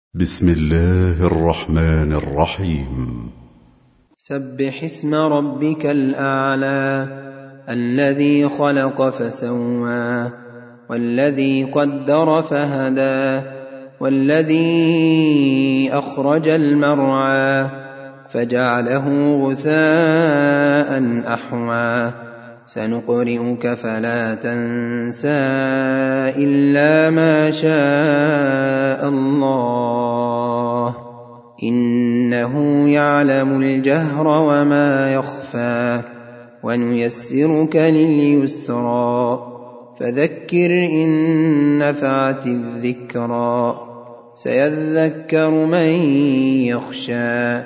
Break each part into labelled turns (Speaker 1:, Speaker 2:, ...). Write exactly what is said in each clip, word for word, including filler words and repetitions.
Speaker 1: بسم الله الرحمن الرحيم.
Speaker 2: سبح اسم ربك الأعلى الذي خلق فسوى والذي قدر فهدى والذي أخرج المرعى فجعله غثاء أحوى سنقرئك فلا تنسى إلا ما شاء الله إنه يعلم الجهر وما يخفى ونيسرك لليسرى فذكر إن نفعت الذكرى سيذكر من يخشى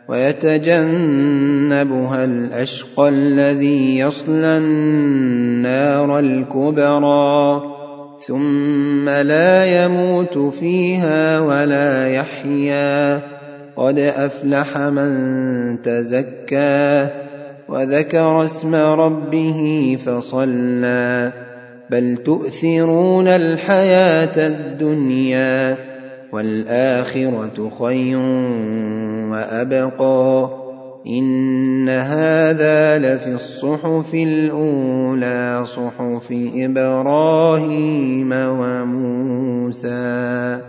Speaker 2: ويتجنبها الأشقى الذي يصلى النار الكبرى ثم لا يموت فيها ولا يحيا قد أفلح من تزكى وذكر اسم ربه فصلى بل تؤثرون الحياة الدنيا والآخرة خير وأبقى إن هذا لفي الصحف الأولى صحف إبراهيم وموسى.